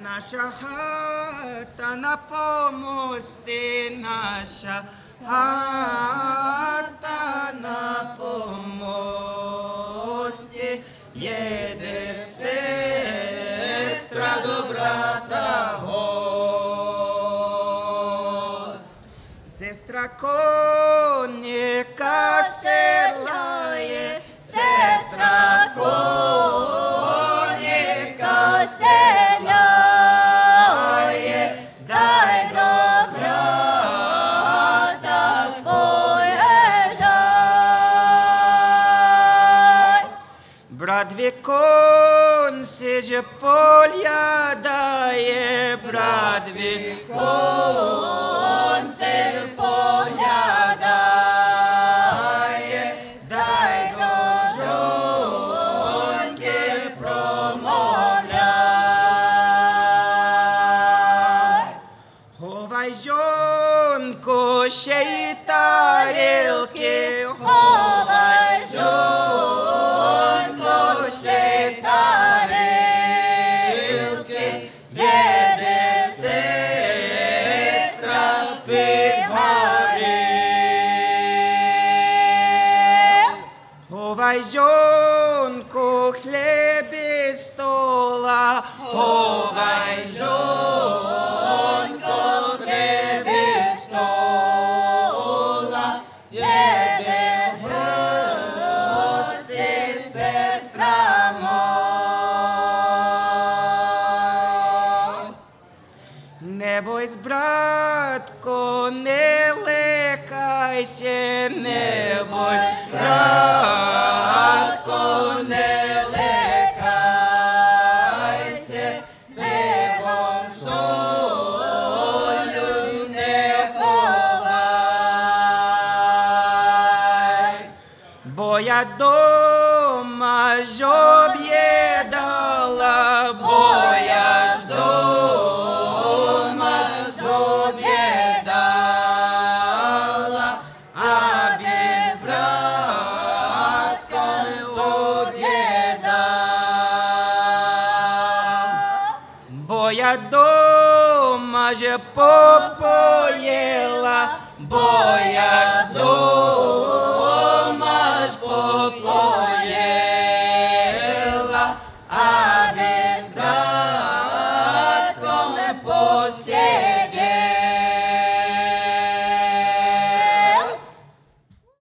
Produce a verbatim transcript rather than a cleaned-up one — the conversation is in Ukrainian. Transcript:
Наша хата на помості, наша хата на помості, їде сестра до брата гость. Сестра коника серлає, сестра коника серлає, дай до брата поїжджай. Брат віконці же поглядає, брат віконці поглядає, дай до жонки промовляй. Ховай жонку ще й тарілки, ховай жонку ще й тарілки, їде сестра під гори. Ховай жонку хліб із стола, ховай жонку хліб із стола, їде в гості сестра моя. Не бойсь, братко, не лякайся, не бойсь, братко, не лякайся, хлібом солю не ховайся. Бо я дома ж об'їдала, бо я ж дома ж об'їдала, а без братка не об'їдав. Бо я дома ж попоїла, бо я ж дома